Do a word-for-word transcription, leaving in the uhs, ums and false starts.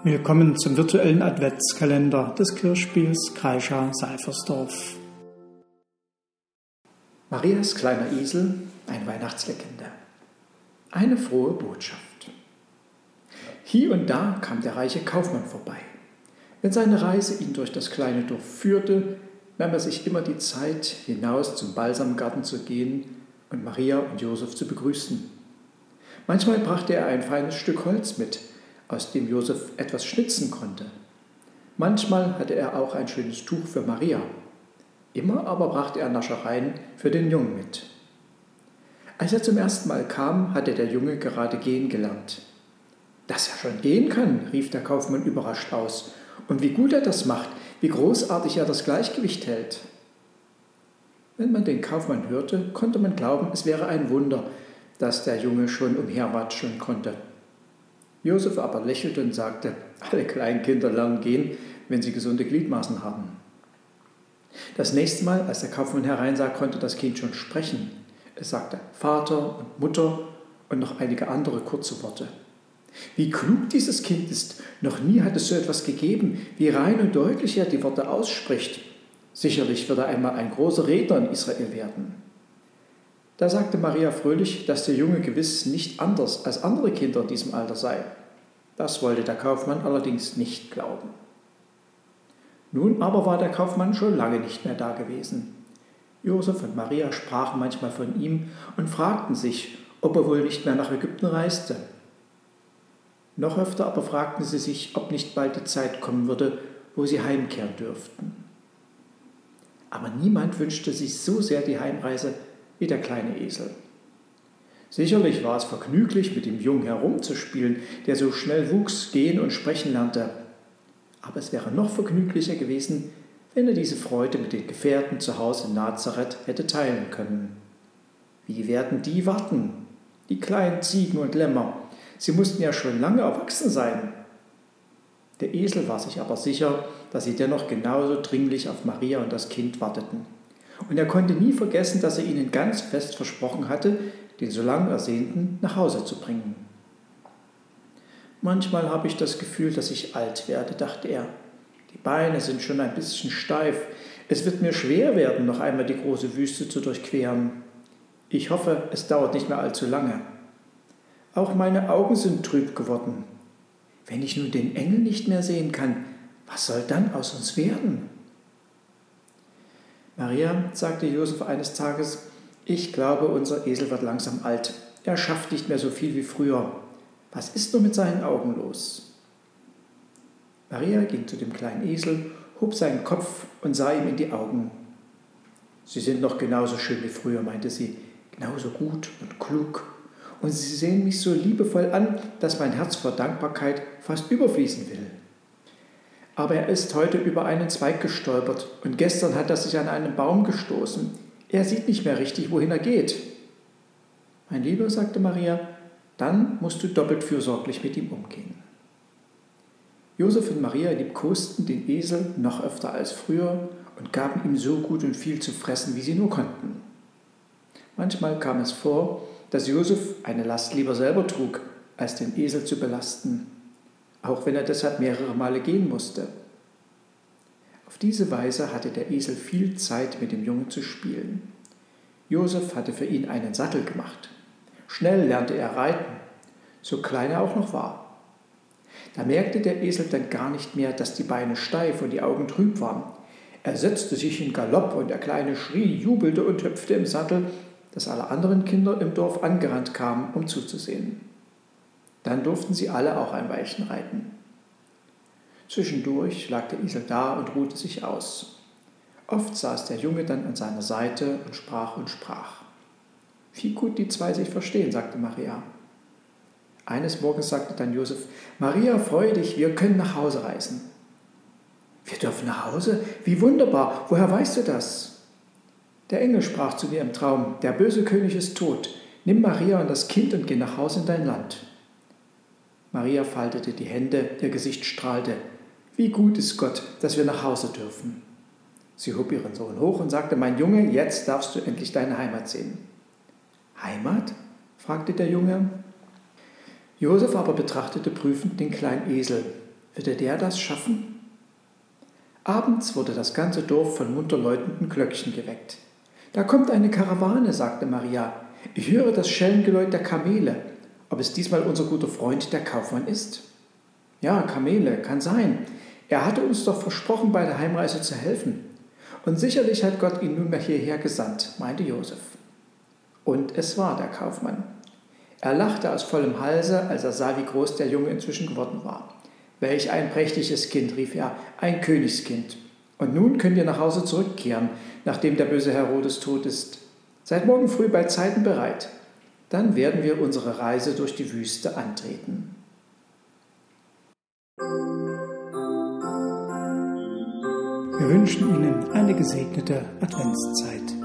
Willkommen zum virtuellen Adventskalender des Kirchspiels Kreischa-Seifersdorf. Marias kleiner Esel, eine Weihnachtslegende. Eine frohe Botschaft. Hier und da kam der reiche Kaufmann vorbei. Wenn seine Reise ihn durch das kleine Dorf führte, nahm er sich immer die Zeit, hinaus zum Balsamgarten zu gehen und Maria und Josef zu begrüßen. Manchmal brachte er ein feines Stück Holz mit, aus dem Josef etwas schnitzen konnte. Manchmal hatte er auch ein schönes Tuch für Maria. Immer aber brachte er Naschereien für den Jungen mit. Als er zum ersten Mal kam, hatte der Junge gerade gehen gelernt. »Dass er schon gehen kann«, rief der Kaufmann überrascht aus. »Und wie gut er das macht, wie großartig er das Gleichgewicht hält.« Wenn man den Kaufmann hörte, konnte man glauben, es wäre ein Wunder, dass der Junge schon umherwatscheln konnte. Josef aber lächelte und sagte, alle Kleinkinder lernen gehen, wenn sie gesunde Gliedmaßen haben. Das nächste Mal, als der Kaufmann hereinsah, konnte das Kind schon sprechen. Es sagte Vater und Mutter und noch einige andere kurze Worte. Wie klug dieses Kind ist, noch nie hat es so etwas gegeben, wie rein und deutlich er die Worte ausspricht. Sicherlich wird er einmal ein großer Redner in Israel werden. Da sagte Maria fröhlich, dass der Junge gewiss nicht anders als andere Kinder in diesem Alter sei. Das wollte der Kaufmann allerdings nicht glauben. Nun aber war der Kaufmann schon lange nicht mehr da gewesen. Josef und Maria sprachen manchmal von ihm und fragten sich, ob er wohl nicht mehr nach Ägypten reiste. Noch öfter aber fragten sie sich, ob nicht bald die Zeit kommen würde, wo sie heimkehren dürften. Aber niemand wünschte sich so sehr die Heimreise wie der kleine Esel. Sicherlich war es vergnüglich, mit dem Jungen herumzuspielen, der so schnell wuchs, gehen und sprechen lernte. Aber es wäre noch vergnüglicher gewesen, wenn er diese Freude mit den Gefährten zu Hause in Nazareth hätte teilen können. Wie werden die warten? Die kleinen Ziegen und Lämmer. Sie mussten ja schon lange erwachsen sein. Der Esel war sich aber sicher, dass sie dennoch genauso dringlich auf Maria und das Kind warteten. Und er konnte nie vergessen, dass er ihnen ganz fest versprochen hatte, den so lang Ersehnten nach Hause zu bringen. Manchmal habe ich das Gefühl, dass ich alt werde, dachte er. Die Beine sind schon ein bisschen steif. Es wird mir schwer werden, noch einmal die große Wüste zu durchqueren. Ich hoffe, es dauert nicht mehr allzu lange. Auch meine Augen sind trüb geworden. Wenn ich nun den Engel nicht mehr sehen kann, was soll dann aus uns werden? Maria, sagte Josef eines Tages, ich glaube, unser Esel wird langsam alt. Er schafft nicht mehr so viel wie früher. Was ist nur mit seinen Augen los? Maria ging zu dem kleinen Esel, hob seinen Kopf und sah ihm in die Augen. Sie sind noch genauso schön wie früher, meinte sie, genauso gut und klug. Und sie sehen mich so liebevoll an, dass mein Herz vor Dankbarkeit fast überfließen will. Aber er ist heute über einen Zweig gestolpert und gestern hat er sich an einen Baum gestoßen. Er sieht nicht mehr richtig, wohin er geht. Mein Lieber, sagte Maria, dann musst du doppelt fürsorglich mit ihm umgehen. Josef und Maria liebkosten den Esel noch öfter als früher und gaben ihm so gut und viel zu fressen, wie sie nur konnten. Manchmal kam es vor, dass Josef eine Last lieber selber trug, als den Esel zu belasten, auch wenn er deshalb mehrere Male gehen musste. Auf diese Weise hatte der Esel viel Zeit, mit dem Jungen zu spielen. Josef hatte für ihn einen Sattel gemacht. Schnell lernte er reiten, so klein er auch noch war. Da merkte der Esel dann gar nicht mehr, dass die Beine steif und die Augen trüb waren. Er setzte sich in Galopp und der Kleine schrie, jubelte und hüpfte im Sattel, dass alle anderen Kinder im Dorf angerannt kamen, um zuzusehen. Dann durften sie alle auch ein Weilchen reiten. Zwischendurch lag der Esel da und ruhte sich aus. Oft saß der Junge dann an seiner Seite und sprach und sprach. Wie gut die zwei sich verstehen, sagte Maria. Eines Morgens sagte dann Josef, Maria, freue dich, wir können nach Hause reisen. Wir dürfen nach Hause? Wie wunderbar, woher weißt du das? Der Engel sprach zu mir im Traum, der böse König ist tot, nimm Maria und das Kind und geh nach Hause in dein Land. Maria faltete die Hände, ihr Gesicht strahlte. Wie gut ist Gott, dass wir nach Hause dürfen. Sie hob ihren Sohn hoch und sagte, mein Junge, jetzt darfst du endlich deine Heimat sehen. Heimat? Fragte der Junge. Josef aber betrachtete prüfend den kleinen Esel. Würde der das schaffen? Abends wurde das ganze Dorf von munter läutenden Glöckchen geweckt. »Da kommt eine Karawane«, sagte Maria. »Ich höre das Schellengeläut der Kamele. Ob es diesmal unser guter Freund, der Kaufmann, ist?« »Ja, Kamele, kann sein. Er hatte uns doch versprochen, bei der Heimreise zu helfen. Und sicherlich hat Gott ihn nunmehr hierher gesandt«, meinte Josef. Und es war der Kaufmann. Er lachte aus vollem Halse, als er sah, wie groß der Junge inzwischen geworden war. »Welch ein prächtiges Kind«, rief er, »ein Königskind. Und nun könnt ihr nach Hause zurückkehren, nachdem der böse Herodes tot ist. Seid morgen früh bei Zeiten bereit. Dann werden wir unsere Reise durch die Wüste antreten.« Wir wünschen Ihnen eine gesegnete Adventszeit.